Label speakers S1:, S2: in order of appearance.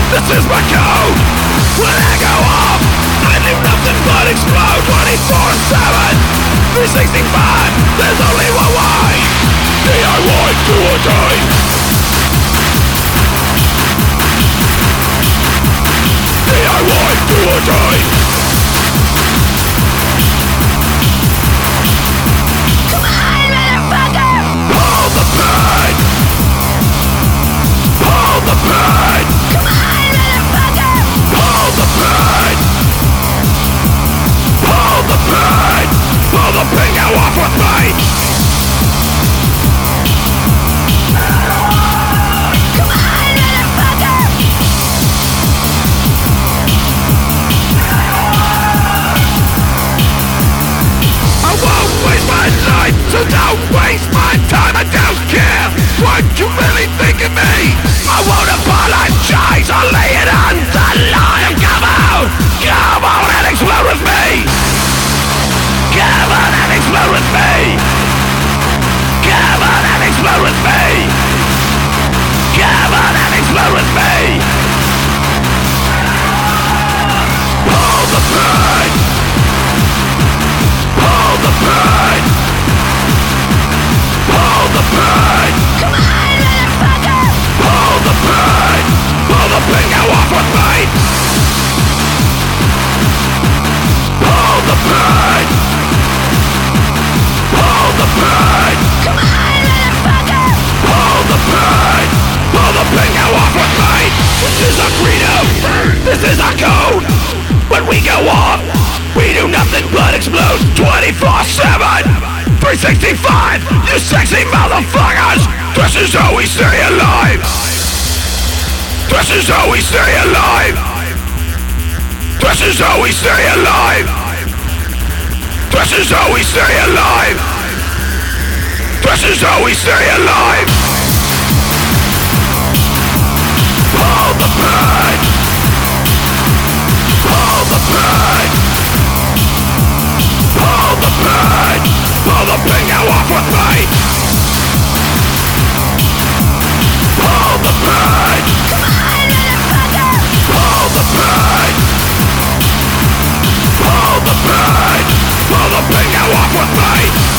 S1: This is my code. When I go off, I do nothing but explode 24/7, 365. There's only one way. DIY, do or die. DIY, do or die.
S2: Come on, motherfucker!
S1: Hold the pain. Hold the pain.
S2: Come on, motherfucker!
S1: Hold the pain. Hold the pain. Pull the pig out off with me.
S2: Come on, motherfucker!
S1: I won't waste my life, so don't waste my time. I don't care what you really think of me. I won't apologize, I'll lay it on the line. Come on and explode with me. Come on and explode with me. Come on and explode with me. Come on and explode with me. Hold the pain. Hold the pain. Hold the pain.
S2: Come on, motherfucker!
S1: Hold the pain. Pull the pig out off with me. Hold the pain. Hold the pain.
S2: Come on, motherfucker!
S1: Hold the pain. Pull the pig out off with me. This is our credo. This is our code. When we go off, we do nothing but explode 24/7, 365. You sexy motherfuckers. This is how we stay alive. This is how we stay alive. This is how we stay alive. This is how we stay alive. This is how we stay alive. Hold the pain. Hold the pain. Hold the pain. Pull the pig out off with me. Hold the pain.
S2: Come on, motherfucker!
S1: Hold the pain. Hold the pain. Pull the pig out off with me.